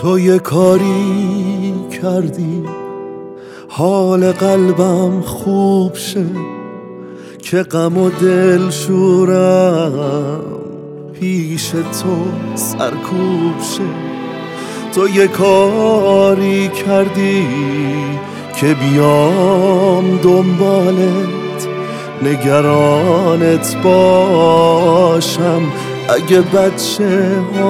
تو یه کاری کردی حال قلبم خوب شه، که غم و دل شورم پیش تو سرکوب شه. تو یه کاری کردی که بیام دنبالت، نگرانت باشم اگه بچه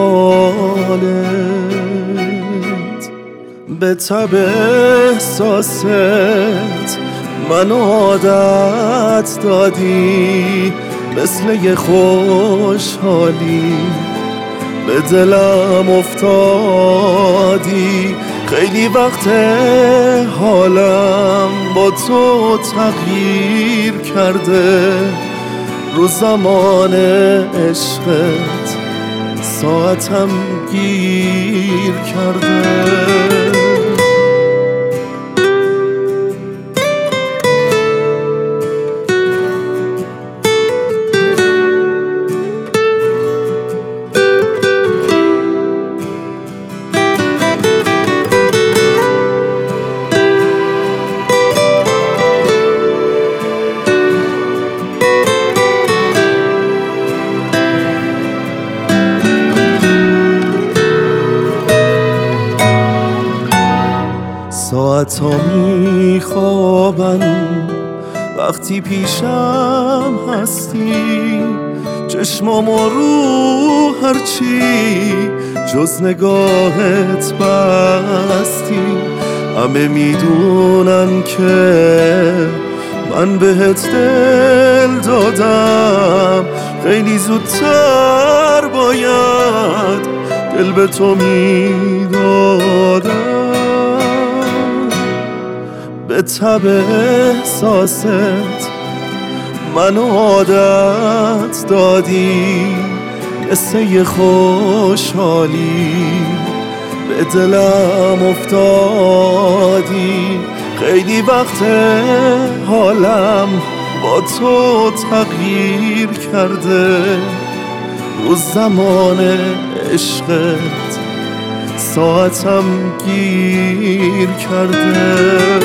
حالت. به تب احساست منو عادت دادی، مثل یه خوشحالی به دلم افتادی. خیلی وقت حالم با تو تغییر کرده، رو زمان عشقت ساعتم گیر کرده. ساعتا میخوابن وقتی پیشم هستی، چشمامو رو هرچی جز نگاهت بستی. همه میدونن که من بهت دل دادم، خیلی زودتر باید دل به تو میدادم. به تب احساست منو عادت دادی، مثل یه خوشحالی به دلم افتادی. خیلی وقت حالم با تو تغییر کرده، رو زمان عشقت ساعتم گیر کرده.